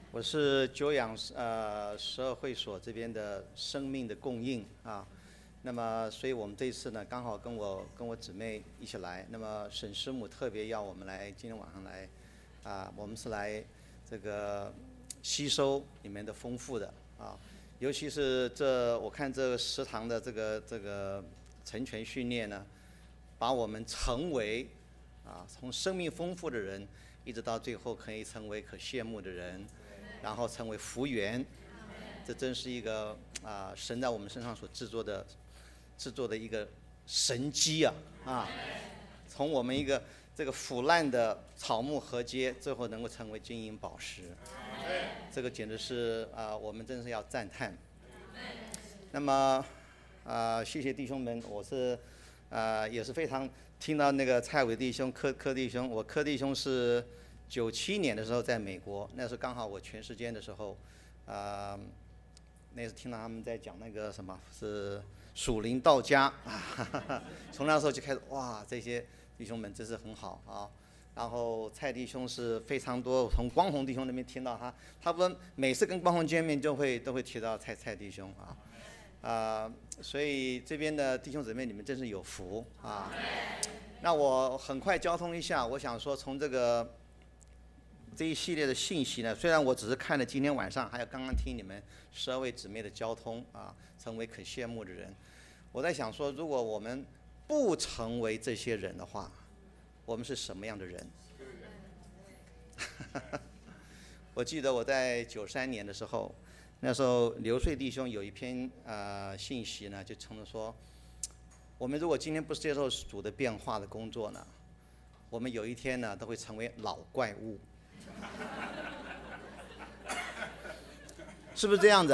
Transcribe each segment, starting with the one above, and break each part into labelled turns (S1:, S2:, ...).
S1: 我是久仰十二会所这边的生命的供应啊，那么所以我们这一次呢，刚好跟我姊妹一起来，那么沈师母特别要我们来今天晚上来我们是来这个吸收里面的丰富的啊，尤其是我看这10堂的这个成全训练呢，把我们成为从生命丰富的人，一直到最后可以成为可羡慕的人。然后成为福源，这真是一个神在我们身上所制作的一个神机从我们一个这个腐烂的草木禾秸，最后能够成为金银宝石，这个简直是我们真是要赞叹。那么谢谢弟兄们，我是也是非常听到那个蔡伟弟兄、柯弟兄，我柯弟兄是97年的时候在美国，那时候刚好我全时间的时候，那时听到他们在讲那个什么是属灵到家从那时候就开始哇，这些弟兄们真是很好啊。然后蔡弟兄是非常多，从光宏弟兄那边听到他们每次跟光宏见面都会提到蔡弟兄所以这边的弟兄姊妹你们真是有福那我很快交通一下，我想说从这一系列的信息呢，虽然我只是看了今天晚上，还有刚刚听你们12位姊妹的交通成为可羡慕的人，我在想说，如果我们不成为这些人的话，我们是什么样的人？我记得我在93年的时候，那时候刘穗弟兄有一篇信息呢，就称说，我们如果今天不接受主的变化的工作呢，我们有一天呢都会成为老怪物。是不是这样子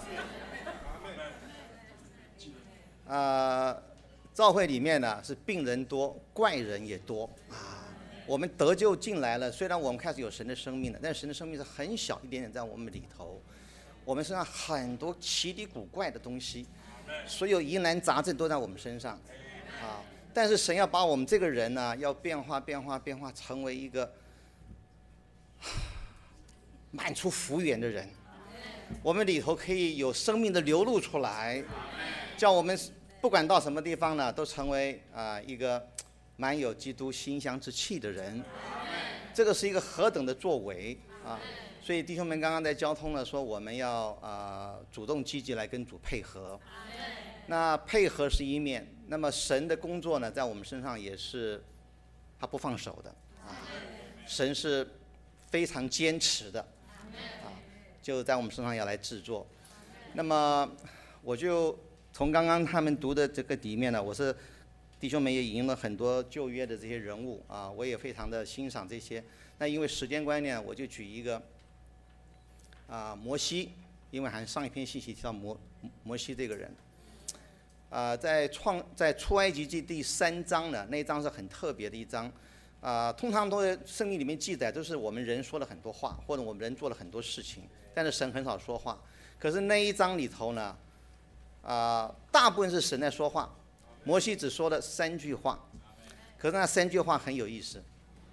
S1: 教会里面呢是病人多，怪人也多我们得救进来了，虽然我们开始有神的生命了，但是神的生命是很小一点点在我们里头，我们身上很多奇离古怪的东西，所有疑难杂症都在我们身上但是神要把我们这个人呢，要变化，成为一个满出福源的人，我们里头可以有生命的流露出来，叫我们不管到什么地方呢，都成为一个满有基督馨香之气的人。这个是一个何等的作为所以弟兄们刚刚在交通了说，我们要主动积极来跟主配合。那配合是一面，那么神的工作呢，在我们身上也是他不放手的神是非常坚持的就在我们身上要来制作。那么我就从刚刚他们读的这个里面呢，我是弟兄们也引用了很多旧约的这些人物我也非常的欣赏这些。那因为时间观念，我就举一个摩西，因为还上一篇信息提到摩西这个人在出埃及记第3章呢，那一章是很特别的一章通常都在圣经里面记载都是我们人说了很多话，或者我们人做了很多事情，但是神很少说话。可是那一章里头呢大部分是神在说话，摩西只说了3句话，可是那3句话很有意思。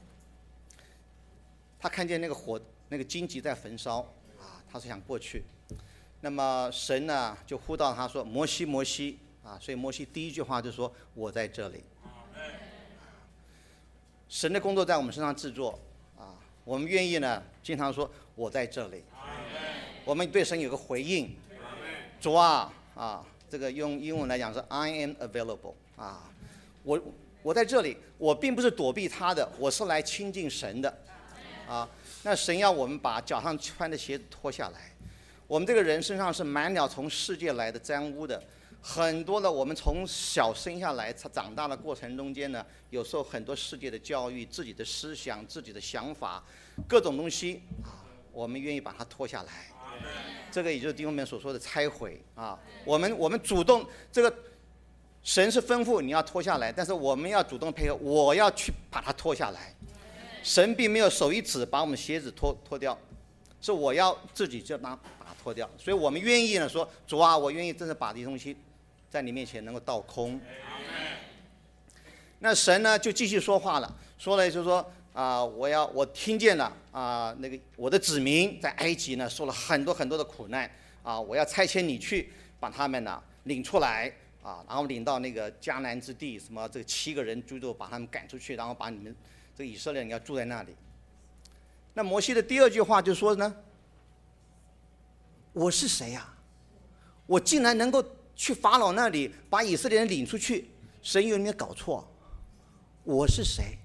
S1: 他看见那个火，那个荆棘在焚烧他是想过去，那么神呢就呼到他说，摩西摩西所以摩西第一句话就说，我在这里。神的工作在我们身上制作我们愿意呢经常说我在这里，我们对神有个回应，主这个用英文来讲是 I am available 我在这里，我并不是躲避他的，我是来亲近神的那神要我们把脚上穿的鞋子脱下来，我们这个人身上是满了从世界来的沾污的，很多的我们从小生下来长大的过程中间呢，有时候很多世界的教育，自己的思想，自己的想法，各种东西我们愿意把它脱下来。这个也就是弟兄们所说的拆毁我们主动，这个神是吩咐你要脱下来，但是我们要主动配合，我要去把它脱下来。神并没有手一指把我们鞋子脱掉，是我要自己就把它脱掉。所以我们愿意呢说，主我愿意真的把这些东西在你面前能够倒空。那神呢就继续说话了，说了就是说我听见了那个我的子民在埃及呢受了很多很多的苦难我要差遣你去把他们呢领出来然后领到那个迦南之地，什么这个7个人最后把他们赶出去，然后把你们这个以色列人要住在那里。那摩西的第2句话就说呢，我是谁呀？我竟然能够去法老那里把以色列人领出去，神有没有搞错？我是谁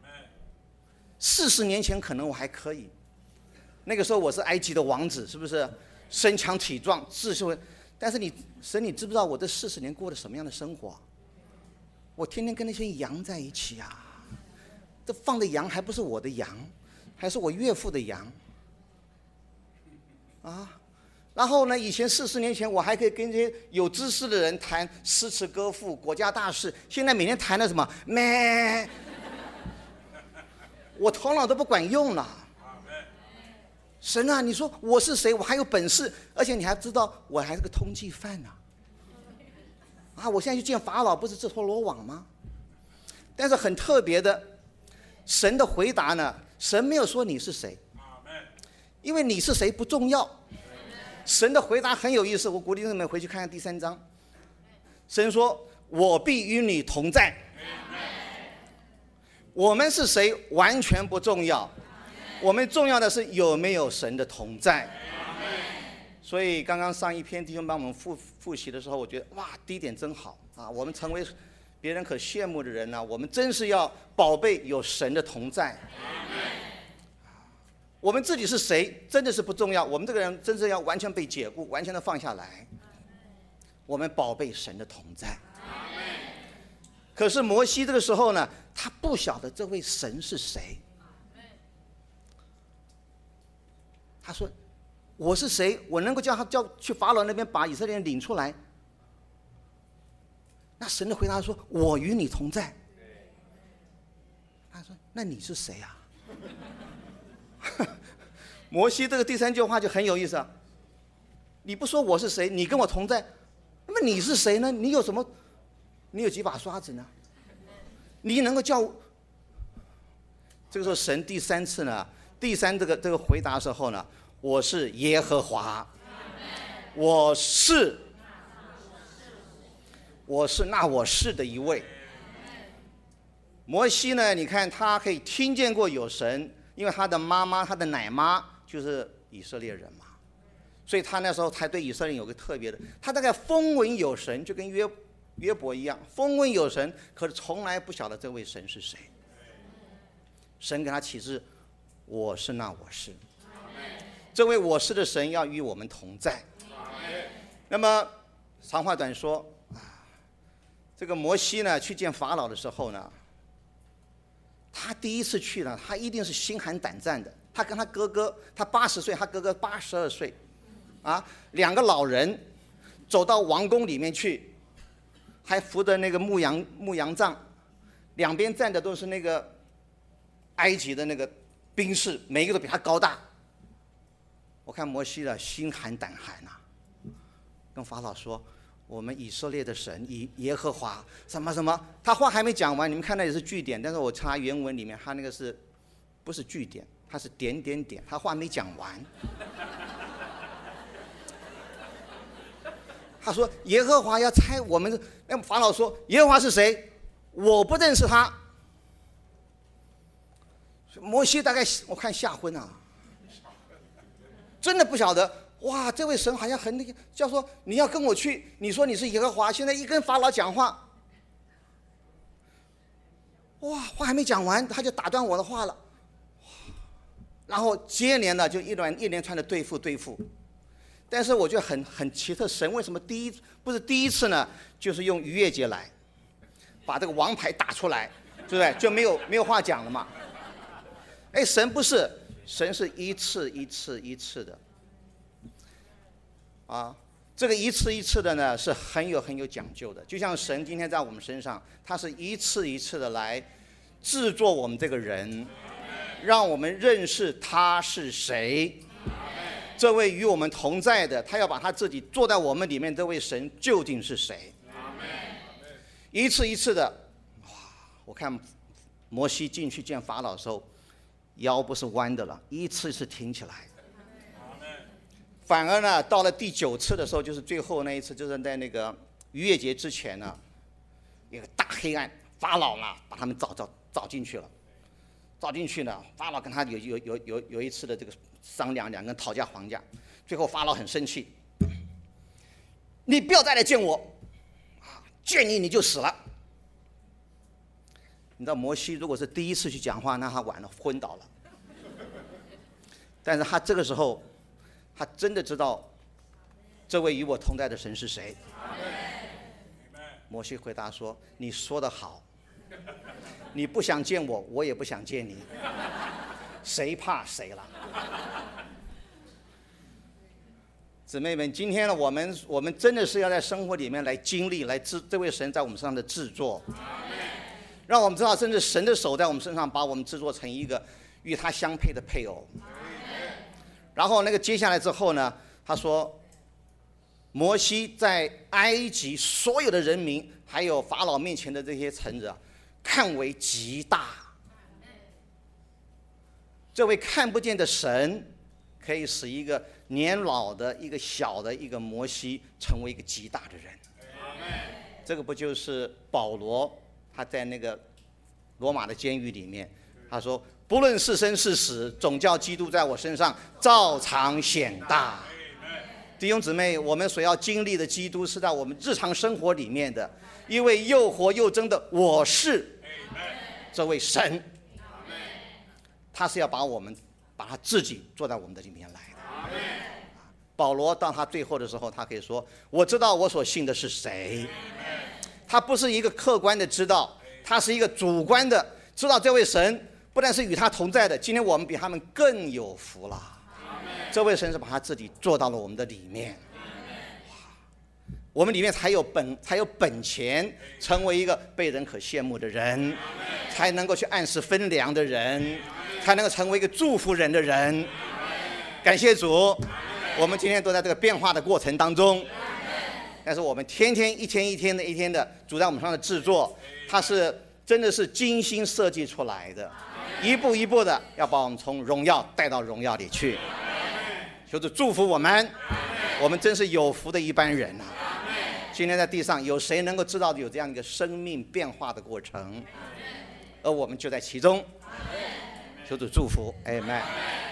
S1: ？40年前可能我还可以，那个时候我是埃及的王子，是不是？身强体壮，智慧。但是神，你知不知道我这40年过的什么样的生活？我天天跟那些羊在一起这放的羊还不是我的羊，还是我岳父的羊然后呢，以前40年前我还可以跟这些有知识的人谈诗词歌赋、国家大事，现在每天谈的什么咩？我头脑都不管用了。神啊，你说我是谁？我还有本事，而且你还知道我还是个通缉犯我现在去见法老，不是自投罗网吗？但是很特别的，神的回答呢，神没有说你是谁，因为你是谁不重要。神的回答很有意思，我鼓励你们回去看看第3章。神说：“我必与你同在。”我们是谁完全不重要，我们重要的是有没有神的同在。所以刚刚上一篇弟兄帮我们复习的时候，我觉得哇，第一点真好我们成为别人可羡慕的人我们真是要宝贝有神的同在。我们自己是谁真的是不重要，我们这个人真正要完全被解雇，完全的放下来。我们宝贝神的同在。可是摩西这个时候呢，他不晓得这位神是谁。他说：“我是谁？我能够叫去法老那边把以色列人领出来？”那神的回答说：“我与你同在。”他说：“那你是谁啊？”摩西这个第3句话就很有意思你不说我是谁，你跟我同在，那么你是谁呢？你有什么？你有几把刷子呢？你能够叫我？这个时候神第3次呢，第3这个回答的时候呢，我是耶和华，我是那我是的一位。摩西呢，你看他可以听见过有神，因为他的妈妈，他的奶妈就是以色列人嘛，所以他那时候才对以色列人有个特别的，他大概风闻有神，就跟约伯一样，风闻有神，可是从来不晓得这位神是谁。神给他启示，我是那我是。这位我是的神要与我们同在。那么长话短说这个摩西呢去见法老的时候呢，他第一次去呢，他一定是心寒胆战的。他跟他哥哥，他80岁，他哥哥82岁，2个老人走到王宫里面去，还扶着那个牧羊杖，两边站的都是那个埃及的那个兵士，每一个都比他高大。我看摩西心寒胆寒跟法老说：“我们以色列的神耶和华什么什么。”他话还没讲完，你们看那也是句点，但是我查原文里面，他那个是不是句点？他是点点点，他话没讲完。他说：“耶和华要差我们。”那法老说：“耶和华是谁？我不认识他。”摩西大概我看吓昏真的不晓得。哇，这位神好像很那个，叫说你要跟我去，你说你是耶和华，现在一跟法老讲话，哇，话还没讲完，他就打断我的话了。然后接连的就一连串的对付。但是我觉得很奇特，神为什么不是第一次呢？就是用逾越节来把这个王牌打出来，对不对？就没有话讲了嘛。神不是，神是一次的这个一次的呢是很有讲究的。就像神今天在我们身上，他是一次的来制作我们这个人，让我们认识他是谁。这位与我们同在的，他要把他自己坐在我们里面，这位神究竟是谁？一次的，我看摩西进去见法老的时候， 腰不是弯的了，一次一次挺起来。反而呢，到了第9次的时候，就是最后那一次，就是在那个逾越节之前呢，一个大黑暗，法老呢把他们找进去了。找进去呢，法老跟他有一次的这个商量，两个人讨价还价，最后法老很生气，你不要再来见我，见你就死了。你知道摩西如果是第一次去讲话，那他晚了，昏倒了。但是他这个时候，他真的知道这位与我同在的神是谁。摩西回答说：“你说得好。”你不想见我，我也不想见你，谁怕谁了？姊妹们，今天呢，我们真的是要在生活里面来经历，这位神在我们身上的制作，让我们知道，甚至神的手在我们身上，把我们制作成一个与他相配的配偶。然后那个接下来之后呢，他说，摩西在埃及所有的人民，还有法老面前的这些臣子啊，看为极大。这位看不见的神，可以使一个年老的、一个小的、一个摩西成为一个极大的人。这个不就是保罗他在那个罗马的监狱里面，他说：“不论是生是死，总叫基督在我身上照常显大。”弟兄姊妹，我们所要经历的基督是在我们日常生活里面的，一位又活又真的我是这位神，他是要把他自己坐在我们的里面来的。保罗到他最后的时候，他可以说：“我知道我所信的是谁。”他不是一个客观的知道，他是一个主观的知道这位神不但是与他同在的，今天我们比他们更有福了。这位神是把他自己做到了我们的里面，我们里面才有本钱成为一个被人可羡慕的人，才能够去按时分粮的人，才能够成为一个祝福人的人。感谢主，我们今天都在这个变化的过程当中，但是我们天天一天的主在我们身上的制作，它是真的是精心设计出来的，一步一步的要把我们从荣耀带到荣耀里去。求主祝福我们，我们真是有福的一班人啊！今天在地上，有谁能够知道有这样一个生命变化的过程？而我们就在其中。求主祝福，阿们。